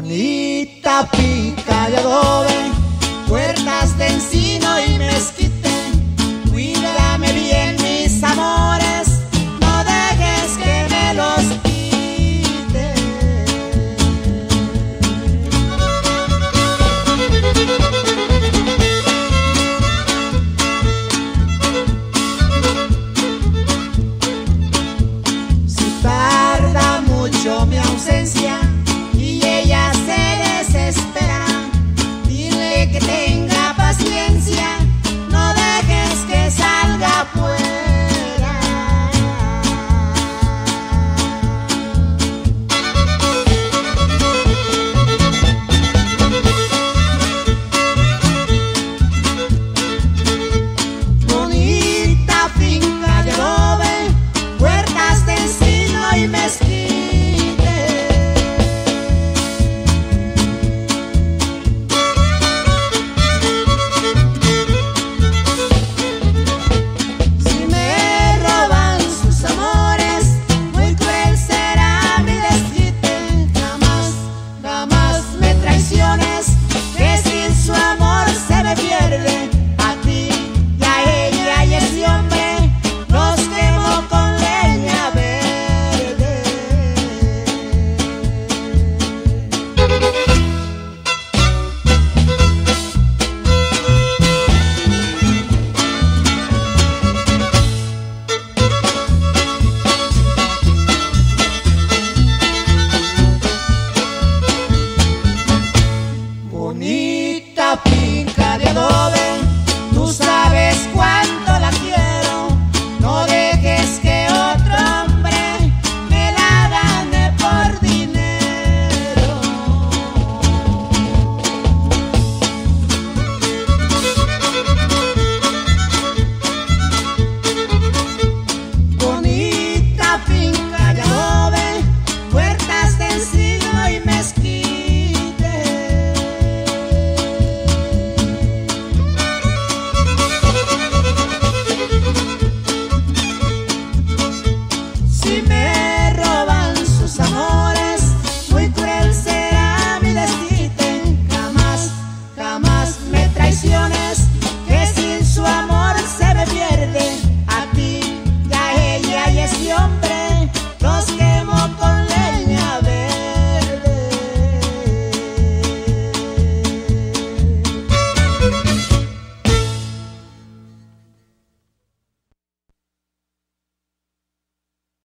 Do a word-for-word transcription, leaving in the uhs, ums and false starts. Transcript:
Bonita finca de adobe, puertas de encino y mezquite. Cuídame bien, mis amores, no dejes que me los quite. Si tarda mucho mi ausencia y ella se desespera, dile que tenga paciencia, no dejes que salga afuera. Bonita finca de adobe, puertas de encino y mezquite.